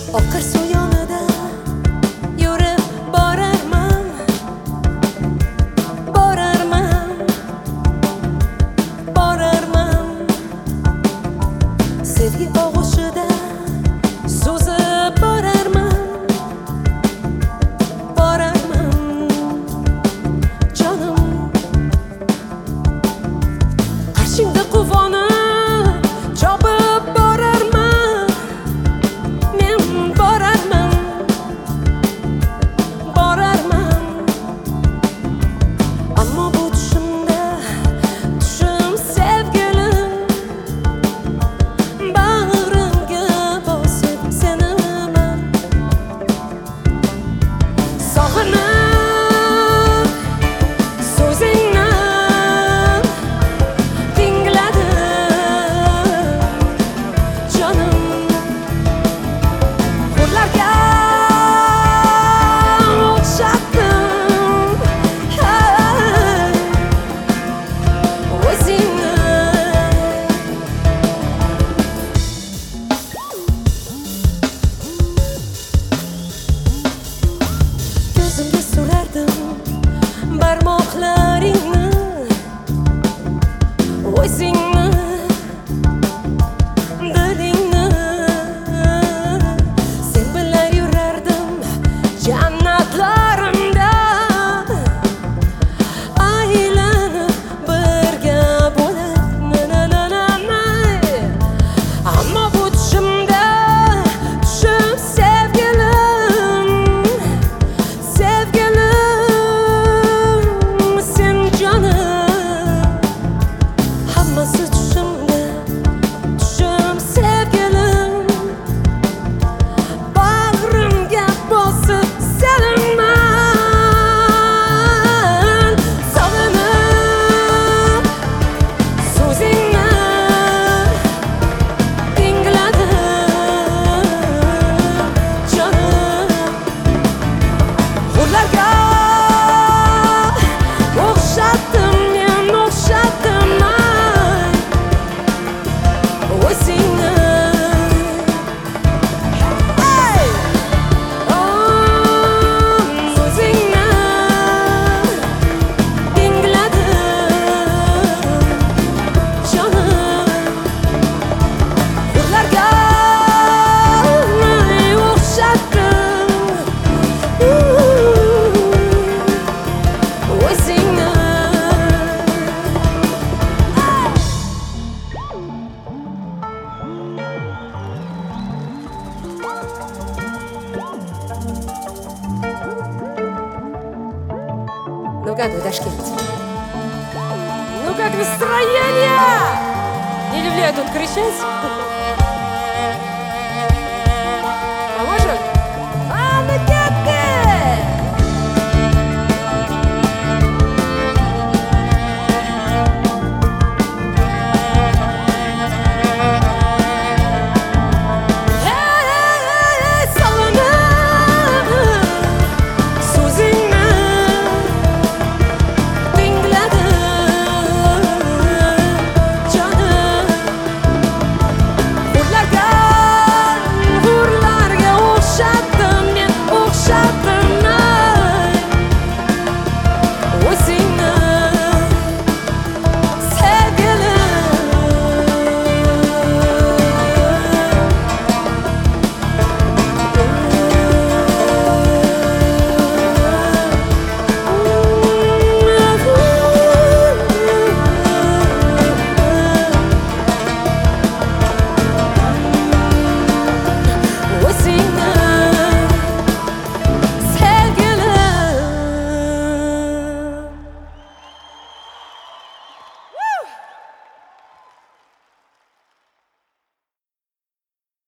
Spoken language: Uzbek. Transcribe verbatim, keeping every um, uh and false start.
Oqar suv yonida yurib borarman, borarman, borarman. Sevgi og'ushida suzib borarman, borarman. Jonim, qarshingda quvonib chopib borarman, men borarman, borarman. Ammo bu tushimda, tushim sevgilim, bag'rimga bosib seni man sog'inib so'zingni tingladim. Jonim, qo'llarga o'xshatdim, hey, o'zingni. Ko'zimga surardim barmoqlaringni, o'zingni, dilingni. Sen bilan yurardim jannatlarimda, aylanib birga bo'lib, na na na na na. Ammo bu tushimda, tushim sevgilim, sevgilim, sen jonim. Hammasi tushimda, tushim sevgilim, bag'rimga bosib seni man sog'inib so'zingni tingladim. Jonim, qo'llarga o'xshatdim, men o'xshatdim, ay, o'zingni. Hey, oh, o'zingni tingladim. Jonim, qo'llarga o'xshatdim, o'zingni. Ну как вы, Ташкент? Ну как настроение? Не люблю я тут кричать.